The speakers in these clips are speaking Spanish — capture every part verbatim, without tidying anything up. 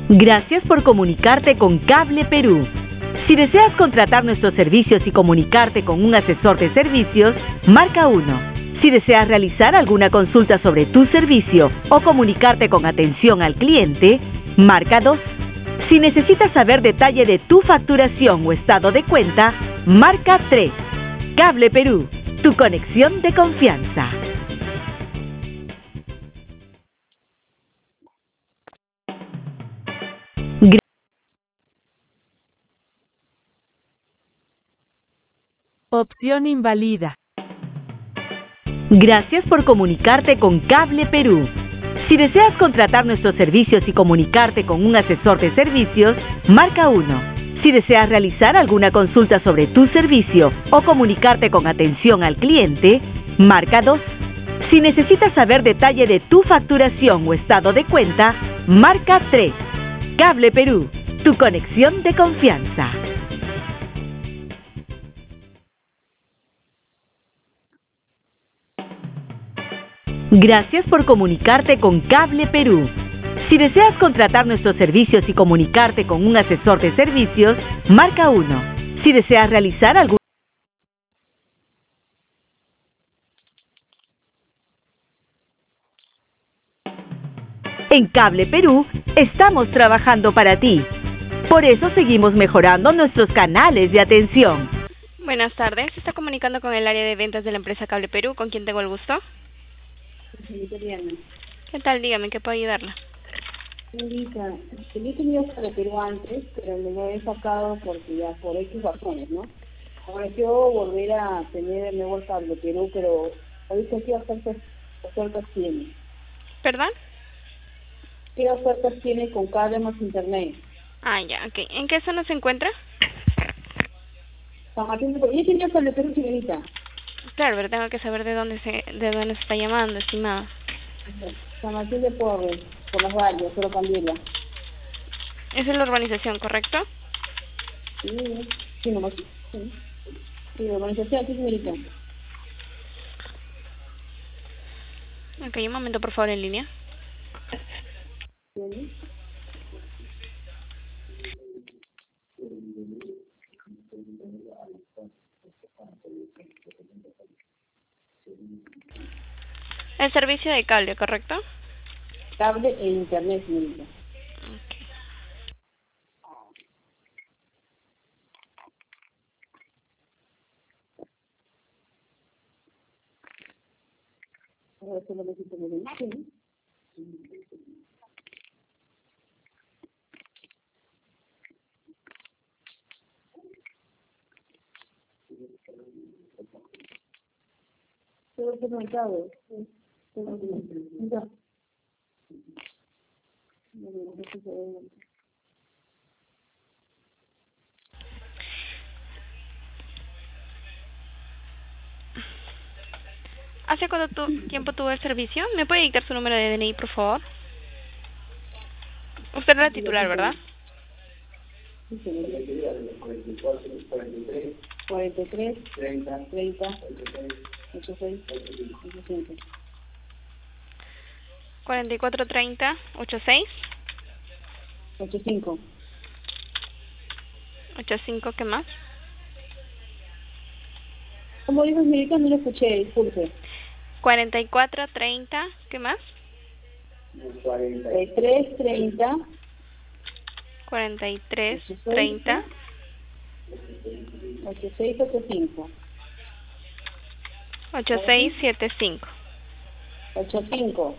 Gracias por comunicarte con Cable Perú. Si deseas contratar nuestros servicios y comunicarte con un asesor de servicios, marca uno. Si deseas realizar alguna consulta sobre tu servicio o comunicarte con atención al cliente, marca dos. Si necesitas saber detalle de tu facturación o estado de cuenta, marca tres. Cable Perú, tu conexión de confianza. Gra- Opción invalida. Gracias por comunicarte con Cable Perú. Si deseas contratar nuestros servicios y comunicarte con un asesor de servicios, marca uno. Si deseas realizar alguna consulta sobre tu servicio o comunicarte con atención al cliente, marca dos. Si necesitas saber detalle de tu facturación o estado de cuenta, marca tres. Cable Perú, tu conexión de confianza. Gracias por comunicarte con Cable Perú. Si deseas contratar nuestros servicios y comunicarte con un asesor de servicios, marca uno. Si deseas realizar algún En Cable Perú, estamos trabajando para ti. Por eso seguimos mejorando nuestros canales de atención. Buenas tardes, se está comunicando con el área de ventas de la empresa Cable Perú, ¿con quién tengo el gusto? Señorita Diana. ¿Qué tal? Dígame, ¿qué puedo ayudarla? Señorita, yo he tenido Cable Perú antes, pero me lo he sacado porque ya por X razones, ¿no? Ahora quiero volver a tener el nuevo Cable Perú, pero ahorita qué ofertas, ofertas tiene. ¿Perdón? ¿Qué ofertas tiene con cable más internet? Ah, ya, ok. ¿En qué zona se encuentra? San Martín de Porres. Yo tenía Cable Perú, señorita. Claro, pero tengo que saber de dónde se, de dónde se está llamando, estimada. San Martín de Porres, por las vallas, solo Candela. Esa es la urbanización, ¿correcto? Sí, sí, nomás. Sí, sí, la organización, sí, señorita. Ok, un momento, por favor, en línea. Sí. El servicio de cable, ¿correcto? Cable e internet, señorita. Ahora solo necesito que me digan. Todo el supermercado. Sí. Todo el supermercado. No, no, no sé si se- ¿Hace cuánto tu- tiempo tuvo el servicio? ¿Me puede dictar su número de D N I, por favor? Usted es la titular, ¿verdad? Sí, señorita. cuarenta y tres, treinta, ochenta y seis, ochenta. cuarenta y cuatro treinta ochenta y seis ochenta y cinco. ochenta y cinco, ¿qué más? Como dijo señorita, no lo escuché, disculpe. cuarenta y cuatro treinta, ¿qué más? cuarenta y tres, treinta, cuarenta y tres ochenta y seis, treinta ochenta y seis, ochenta y cinco. ochenta y seis setenta y cinco. ochenta y cinco.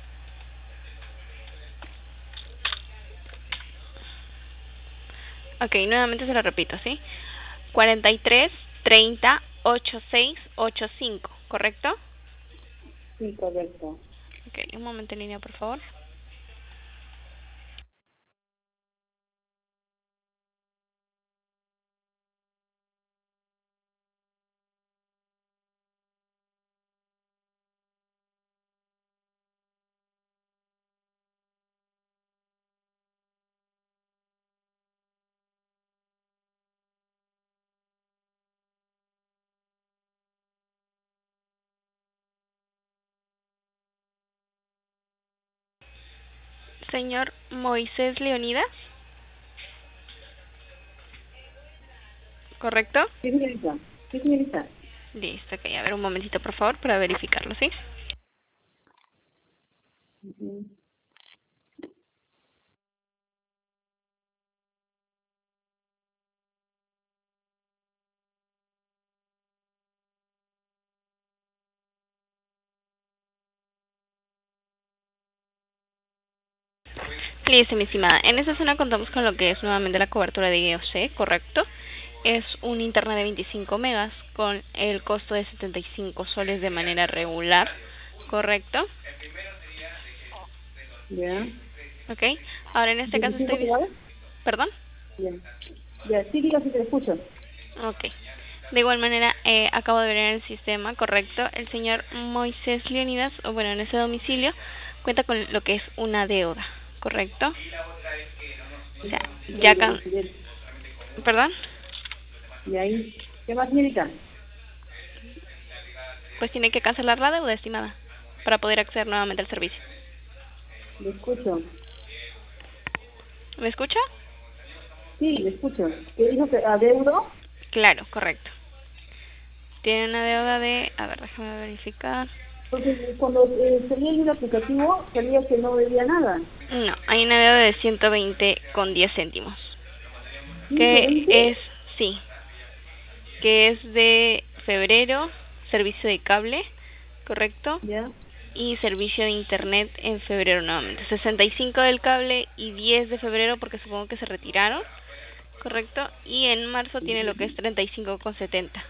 Ok, nuevamente se lo repito, ¿sí? cuarenta y tres treinta ochenta y seis ochenta y cinco, ¿correcto? Sí, correcto. Ok, un momento en línea, por favor. Señor Moisés Leonidas, ¿correcto? Sí, señorita. Sí, señorita. Listo, ok, a ver un momentito por favor para verificarlo, ¿sí? Uh-huh. Listo, mi estimada. En esta zona contamos con lo que es nuevamente la cobertura de G O C, ¿correcto? Es un internet de veinticinco megas con el costo de setenta y cinco soles de manera regular, ¿correcto? Ya. Ok. Ahora en este caso estoy... ¿veinticinco ¿Perdón? Ya. Ya, sí, diga si te escucho. Ok. De igual manera, eh, acabo de ver en el sistema, ¿correcto? El señor Moisés Leonidas, o bueno, en ese domicilio, cuenta con lo que es una deuda, ¿correcto? O sea, ya... Can... ¿Perdón? Y ahí, ¿qué más, señorita? Pues tiene que cancelar la deuda, estimada, para poder acceder nuevamente al servicio. Le escucho. ¿Me escucha? Sí, le escucho. ¿Qué dijo que adeudo? Claro, correcto. Tiene una deuda de... A ver, déjame verificar. Porque cuando eh, salía en el aplicativo, salía que no debía nada. No, hay una deuda de ciento veinte con diez céntimos. ¿ciento Que veinte? es... Sí. Que es de febrero, servicio de cable, ¿correcto? Ya. Y servicio de internet en febrero nuevamente. sesenta y cinco del cable y diez de febrero porque supongo que se retiraron, ¿correcto? Y en marzo tiene lo que es treinta y cinco con setenta.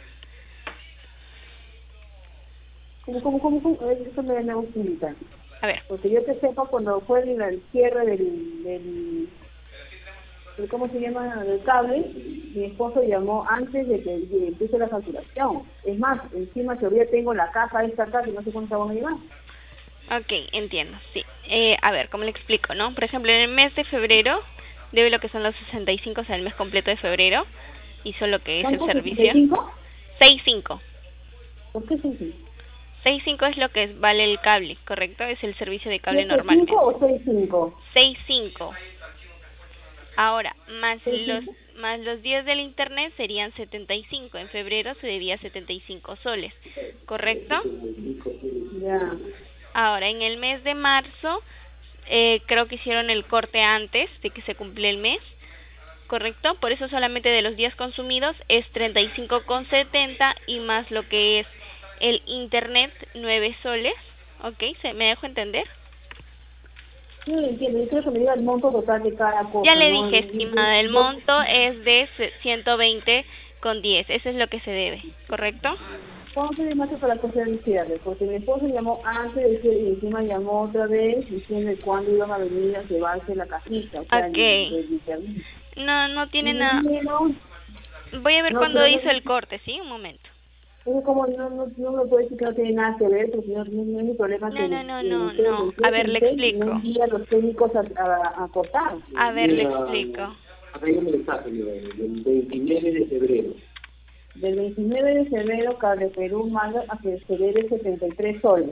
¿Cómo, cómo, cómo? cómo? A ver, eso me da una A ver. Porque yo que sepa, cuando fue el, el cierre del, del, del, ¿cómo se llama?, del cable, mi esposo llamó antes de que de empiece la facturación. Es más, encima todavía tengo la caja esta acá, que no sé cuánto vamos a llevar. Ok, entiendo, sí. Eh, a ver, ¿cómo le explico, no? Por ejemplo, en el mes de febrero debe lo que son los sesenta y cinco, o sea, el mes completo de febrero, hizo lo que es el servicio. ¿sesenta y cinco? sesenta y cinco. ¿Por qué sesenta y cinco? sesenta y cinco es lo que es, vale el cable, ¿correcto? Es el servicio de cable normal. ¿sesenta y cinco o sesenta y cinco? sesenta y cinco. Ahora, más ¿sesenta y los cinco? más los días del internet serían setenta y cinco. En febrero se debía setenta y cinco soles, ¿correcto? Ya. Ahora, en el mes de marzo, eh, creo que hicieron el corte antes de que se cumple el mes, ¿correcto? Por eso solamente de los días consumidos es treinta y cinco con setenta y más lo que es el internet, nueve soles, ¿ok? ¿Se, ¿Me dejo entender? Sí, entiendo. Yo creo que me diga el monto total de cada cosa. Ya le ¿no? dije, estimada, el monto es de ciento veinte con diez, eso es lo que se debe, ¿correcto? ¿Cuándo se llamaste para hacer el cierre? Porque mi esposo llamó antes de que y encima llamó otra vez diciendo cuándo iban a venir a llevarse la cajita. O sea, Ok. el, el internet. No, no tiene Y nada. dijeron, Voy a ver no, cuándo pero hizo no, el corte, ¿sí? Un momento. es como no, no, no me puede decir que no tiene nada que ver, porque no, no, no es mi problema No, que no, no, que no, ustedes no. ustedes A ver, le ustedes no explico. envían a los técnicos a, a, a cortar. A ver, le explico. Acá hay un mensaje, mira, del veintinueve de febrero. Del veintinueve de febrero, Cable Perú manda a que se debe setenta y tres soles.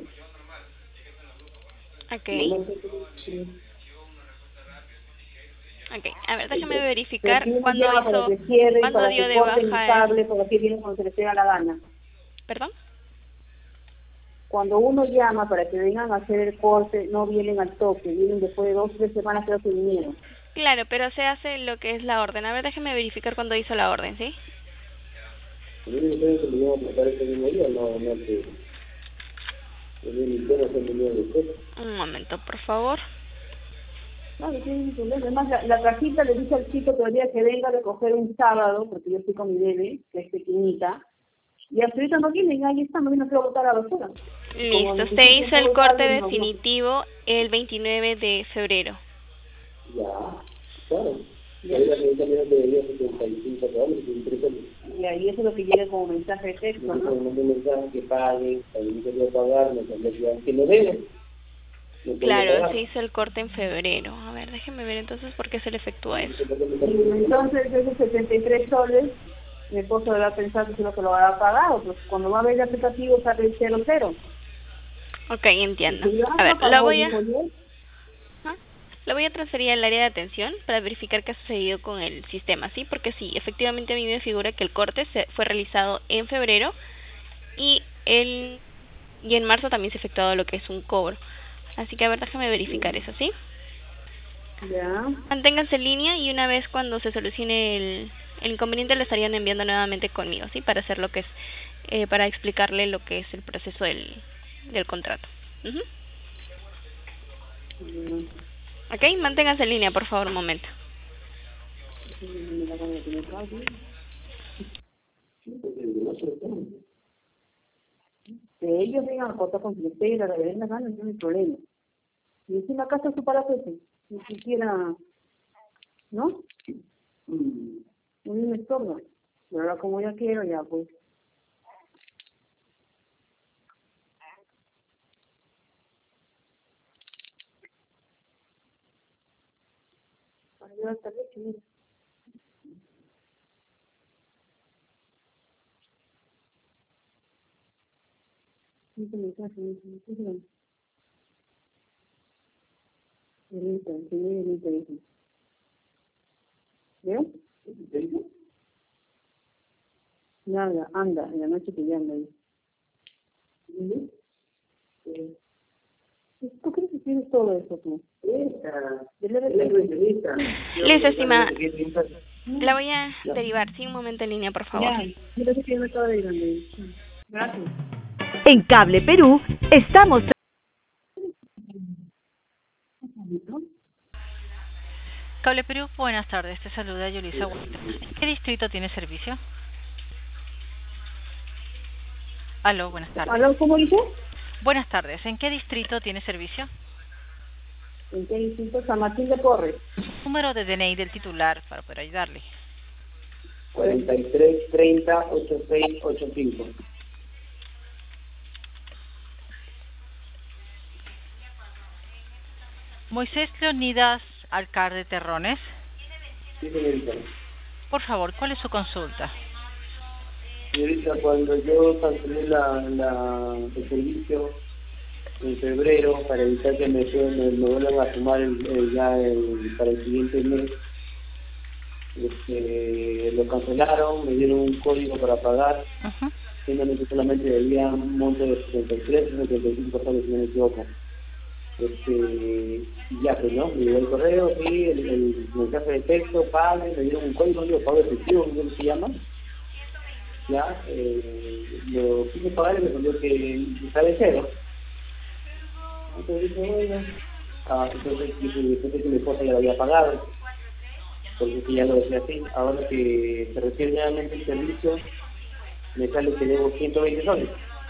Ok. Sí. Ok, a ver, déjame verificar Pero cuándo llama para hizo, que cierre, cuándo para dio que de corten el baja. cable, para que viene cuando se les pega la gana. ¿Perdón? Cuando uno llama para que vengan a hacer el corte, no vienen al toque, vienen después de dos o tres semanas creo que vinieron. Claro, pero se hace lo que es la orden. A ver, déjeme verificar cuándo hizo la orden, ¿sí? ¿No ustedes se me iban a tratar ese mismo día? No, no, que... Un momento, por favor. No, no tiene ningún problema. Además, la, la cajita le dice al chico todavía que venga a recoger un sábado, porque yo estoy con mi bebé, que es pequeñita, y hasta ahorita no vienen, ahí está, no vienen a botar a la basura. Listo, se hizo el corte definitivo el veintinueve de febrero. Ya, claro. Y ahí la señorita me debería setenta y cinco dólares, y ahí eso es lo que llega como mensaje de texto, ¿no? No, un mensaje que paguen, también quería pagar, me tendría que lo deben. Claro, se hizo el corte en febrero. A ver, déjeme ver entonces por qué se le efectúa eso. Y entonces esos setenta y tres soles, mi esposo debe pensar que es lo que lo habrá pagado, pues cuando va a ver el aplicativo sale el cero cero. Ok, entiendo. A ver, la voy a... ¿Ah? Lo voy a transferir al área de atención para verificar qué ha sucedido con el sistema, ¿sí? Porque sí, efectivamente a mí me figura que el corte se fue realizado en febrero y el y en marzo también se ha efectuado lo que es un cobro. Así que a ver, déjame verificar eso, ¿sí? Ya. Manténganse en línea y una vez cuando se solucione el, el inconveniente lo estarían enviando nuevamente conmigo, ¿sí? Para hacer lo que es, eh, para explicarle lo que es el proceso del, del contrato. Uh-huh. Ya. Ok, manténganse en línea, por favor, un momento. Que ellos vengan a cortar con su y la reverenda gana, no hay problema. Y encima acá está su parapete, ni siquiera, ¿no? Mm. Un me estorba. Pero ahora como ya quiero, ya pues. Para llevar esta leche, mira. Este mensaje, mensaje, mensaje. Benita, señor Benita, dice. ¿Veo? ¿Qué dice? Nada, anda, en la noche te llama ahí. ¿Sí? ¿Tú crees que tienes todo eso tú? Esa. Listo, estimada. La voy a derivar, sí, un momento en línea, por favor. Ya, yo creo que yo me acabo de ir. Gracias. En Cable Perú estamos... Cable Perú, buenas tardes. Te saluda Yolisa Huerta. ¿En qué distrito tiene servicio? Aló, buenas tardes. ¿Aló, cómo dice? Buenas tardes. ¿En qué distrito tiene servicio? ¿En qué distrito? San Martín de Porres. Número de D N I del titular para poder ayudarle. cuarenta y tres, treinta, ochenta y seis, ochenta y cinco. Moisés Leonidas Alcalde Terrones. Sí, señorita. Por favor, ¿cuál es su consulta? Señorita, cuando yo cancelé la, la, el servicio en febrero para evitar que me, me, me vuelvan a sumar el, el, ya el, para el siguiente mes, este, lo cancelaron, me dieron un código para pagar, Uh-huh. simplemente solamente debía un monto de setenta y tres, setenta y cinco soles, si no me equivoco. Este, ya pues, ¿no? Me llegó el correo, sí, el, el mensaje de texto, pague, me dieron un código, digo, pago efectivo, ¿cómo se llama? Ya, eh, lo quise pagar y me salió que sale cero. Entonces dije, bueno, ah, entonces dije, después que mi esposa ya lo había pagado, porque ya lo decía así. Ahora que se recibe nuevamente el servicio, me sale que debo ciento veinte soles.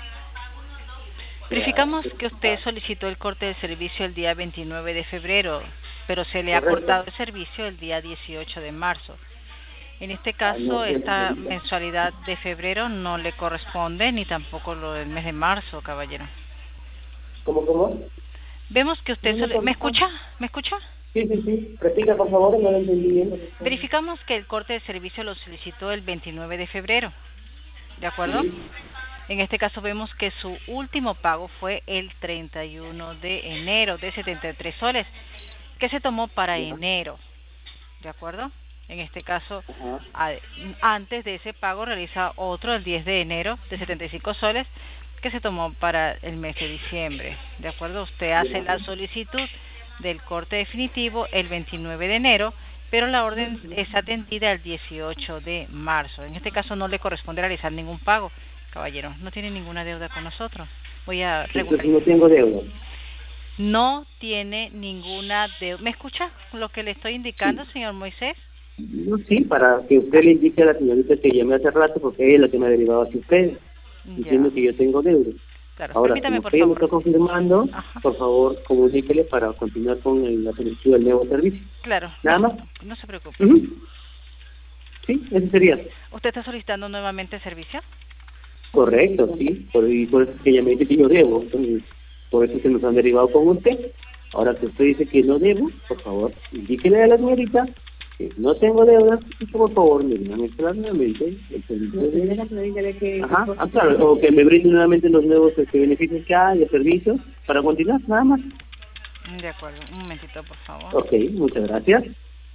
Verificamos que usted solicitó el corte de servicio el día veintinueve de febrero, pero se le ha cortado el servicio el día dieciocho de marzo. En este caso, esta mensualidad de febrero no le corresponde, ni tampoco lo del mes de marzo, caballero. ¿Cómo, cómo? Vemos que usted... Sole... ¿Me escucha? ¿Me escucha? Sí, sí, sí. Repita, por favor, no lo entendí bien. Verificamos que el corte de servicio lo solicitó el veintinueve de febrero, ¿de acuerdo? Sí. En este caso vemos que su último pago fue el treinta y uno de enero de setenta y tres soles, que se tomó para Ya. enero, ¿de acuerdo? En este caso, Ajá. a, antes de ese pago realiza otro el diez de enero de setenta y cinco soles, que se tomó para el mes de diciembre, ¿de acuerdo? Usted hace la solicitud del corte definitivo el veintinueve de enero, pero la orden es atendida el dieciocho de marzo. En este caso no le corresponde realizar ningún pago, caballero. No tiene ninguna deuda con nosotros. Voy a regularizar. No tengo deuda. No tiene ninguna deuda. ¿Me escucha lo que le estoy indicando, sí, señor Moisés? No, sí, para que usted le indique a la señorita que llamé hace rato, porque ella es la que me ha derivado hacia usted, diciendo que yo tengo deuda. Claro, ahora, permítame, como por usted favor. me está confirmando, Ajá. por favor, comuníquele para continuar con el, la solicitud del nuevo servicio. Claro. ¿Nada no, más? No se preocupe. Uh-huh. Sí, eso sería. ¿Usted está solicitando nuevamente el servicio? Correcto, sí, por, y por eso que ella me dice que yo debo, entonces, por eso que nos han derivado con usted. Ahora que usted dice que no debo, por favor, indíquele a la señorita que no tengo deudas y que por favor me digan nuevamente el servicio de... Ajá, ah, claro, o que me brinden nuevamente los nuevos este, beneficios que hay, de servicios, para continuar, nada más. De acuerdo, un momentito, por favor. Ok, muchas gracias.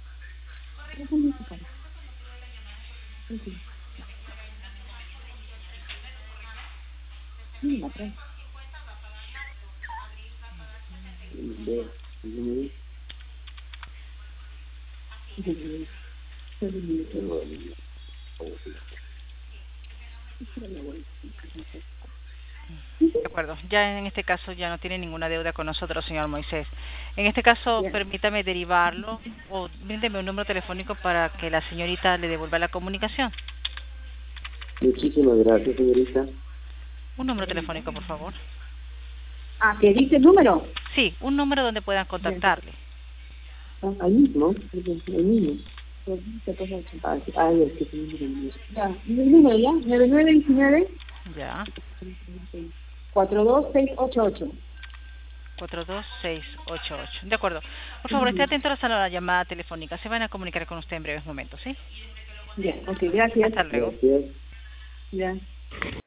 De acuerdo, ya en este caso ya no tiene ninguna deuda con nosotros, señor Moisés. En este caso, Bien. permítame derivarlo o bríndeme un número telefónico para que la señorita le devuelva la comunicación. Muchísimas gracias, señorita. Un número telefónico, por favor. Ah, ¿qué dice el número? Sí, un número donde puedan contactarle. Ah, ahí mismo, ahí mismo. Ah, ah, es que tengo que venir. Ya, el número ya, nueve nueve uno nueve, Ya, cuatro dos seis ocho ocho. cuatro dos seis ocho ocho. De acuerdo. Por favor, esté atento a la llamada telefónica. Se van a comunicar con usted en breves momentos, ¿sí? Ya, ok, gracias. Hasta luego. Gracias. Ya.